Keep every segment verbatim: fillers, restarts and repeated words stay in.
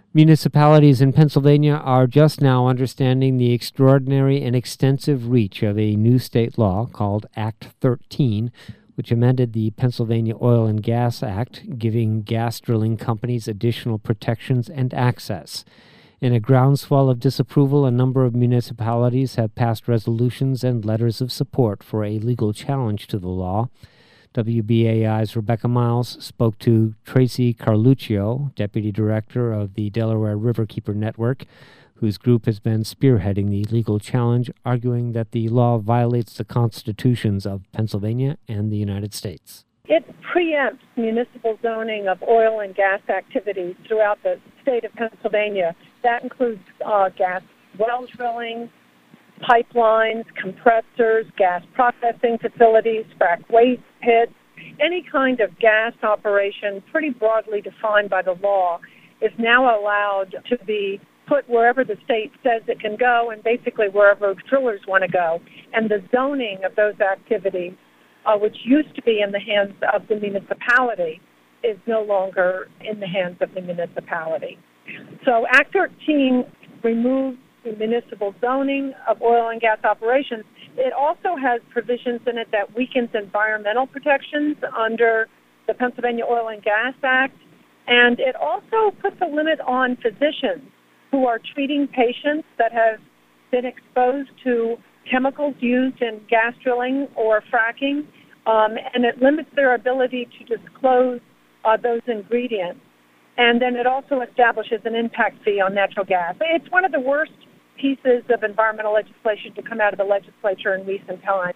Municipalities in Pennsylvania are just now understanding the extraordinary and extensive reach of a new state law called Act thirteen, which amended the Pennsylvania Oil and Gas Act, giving gas drilling companies additional protections and access. In a groundswell of disapproval, a number of municipalities have passed resolutions and letters of support for a legal challenge to the law. W B A I's Rebecca Miles spoke to Tracy Carluccio, Deputy Director of the Delaware Riverkeeper Network, whose group has been spearheading the legal challenge, arguing that the law violates the constitutions of Pennsylvania and the United States. It preempts municipal zoning of oil and gas activities throughout the state of Pennsylvania. That includes uh, gas well drilling, pipelines, compressors, gas processing facilities, frac waste pits, any kind of gas operation pretty broadly defined by the law is now allowed to be put wherever the state says it can go and basically wherever drillers want to go. And the zoning of those activities, uh, which used to be in the hands of the municipality, is no longer in the hands of the municipality. So Act thirteen removes the municipal zoning of oil and gas operations. It also has provisions in it that weakens environmental protections under the Pennsylvania Oil and Gas Act, and it also puts a limit on physicians who are treating patients that have been exposed to chemicals used in gas drilling or fracking, um, and it limits their ability to disclose uh, those ingredients. And then it also establishes an impact fee on natural gas. It's one of the worst pieces of environmental legislation to come out of the legislature in recent times.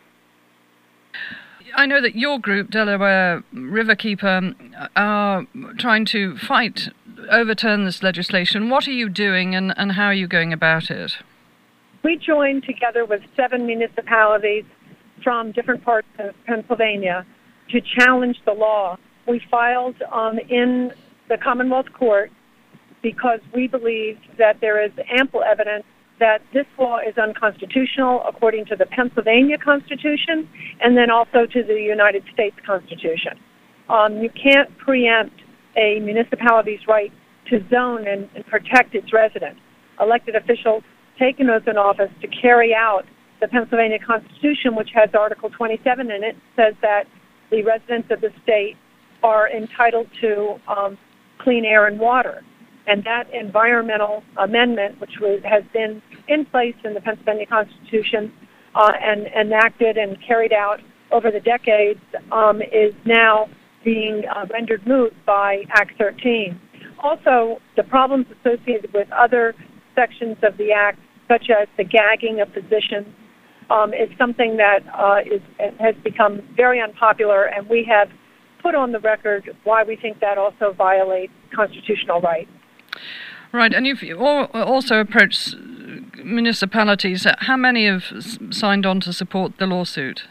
I know that your group, Delaware Riverkeeper, are trying to fight, overturn this legislation. What are you doing and, and how are you going about it? We joined together with seven municipalities from different parts of Pennsylvania to challenge the law. We filed um, in the Commonwealth Court because we believe that there is ample evidence that this law is unconstitutional according to the Pennsylvania Constitution and then also to the United States Constitution. Um, you can't preempt a municipality's right to zone and, and protect its residents. Elected officials take an oath in office to carry out the Pennsylvania Constitution, which has Article twenty-seven in it, says that the residents of the state are entitled to um, clean air and water. And that environmental amendment, which was, has been in place in the Pennsylvania Constitution uh, and enacted and carried out over the decades, um, is now being uh, rendered moot by Act thirteen. Also, the problems associated with other sections of the Act, such as the gagging of physicians, um, is something that uh, is, has become very unpopular, and we have put on the record why we think that also violates constitutional rights. Right, and you've also approached municipalities. How many have signed on to support the lawsuit?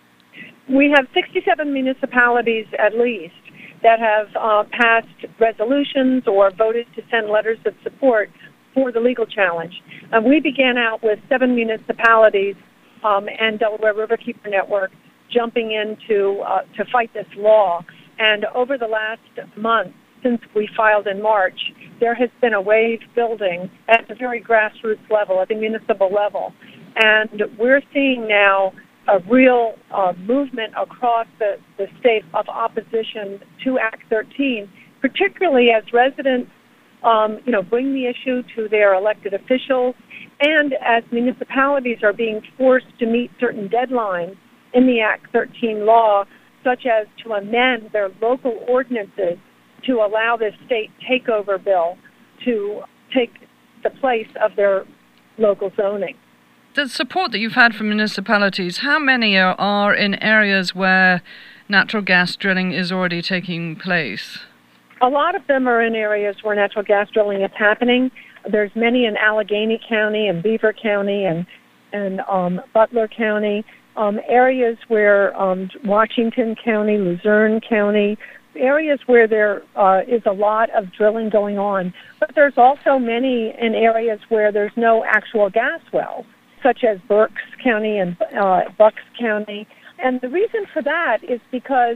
We have sixty-seven municipalities at least that have uh, passed resolutions or voted to send letters of support for the legal challenge. And we began out with seven municipalities um, and Delaware Riverkeeper Network jumping in to, uh, to fight this law. And over the last month, since we filed in March, there has been a wave building at the very grassroots level, at the municipal level. And we're seeing now a real uh, movement across the, the state of opposition to Act thirteen, particularly as residents um, you know, bring the issue to their elected officials and as municipalities are being forced to meet certain deadlines in the Act thirteen law, such as to amend their local ordinances to allow this state takeover bill to take the place of their local zoning. The support that you've had from municipalities, how many are, are in areas where natural gas drilling is already taking place? A lot of them are in areas where natural gas drilling is happening. There's many in Allegheny County and Beaver County and, and um, Butler County, um, areas where um, Washington County, Luzerne County, areas where there uh, is a lot of drilling going on. But there's also many in areas where there's no actual gas wells, such as Berks County and uh, Bucks County. And the reason for that is because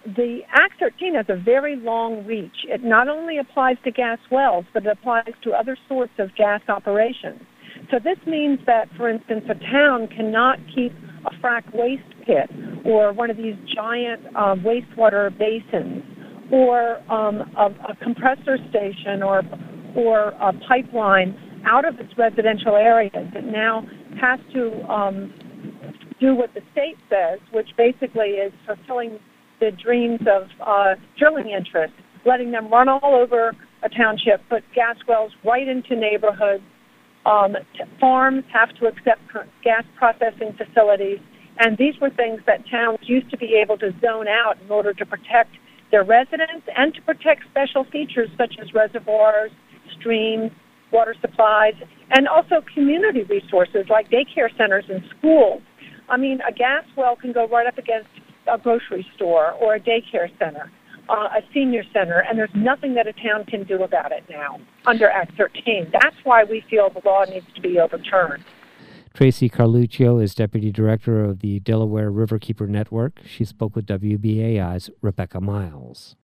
the Act thirteen has a very long reach. It not only applies to gas wells, but it applies to other sorts of gas operations. So this means that, for instance, a town cannot keep a frack waste pit or one of these giant uh, wastewater basins or um, a, a compressor station or or a pipeline out of its residential areas. It now has to um, do what the state says, which basically is fulfilling the dreams of uh, drilling interests, letting them run all over a township, put gas wells right into neighborhoods. Um, t- farms have to accept gas processing facilities, and these were things that towns used to be able to zone out in order to protect their residents and to protect special features such as reservoirs, streams, water supplies, and also community resources like daycare centers and schools. I mean, a gas well can go right up against a grocery store or a daycare center, uh, a senior center, and there's nothing that a town can do about it now under Act thirteen. That's why we feel the law needs to be overturned. Tracy Carluccio is Deputy Director of the Delaware Riverkeeper Network. She spoke with W B A I's Rebecca Miles.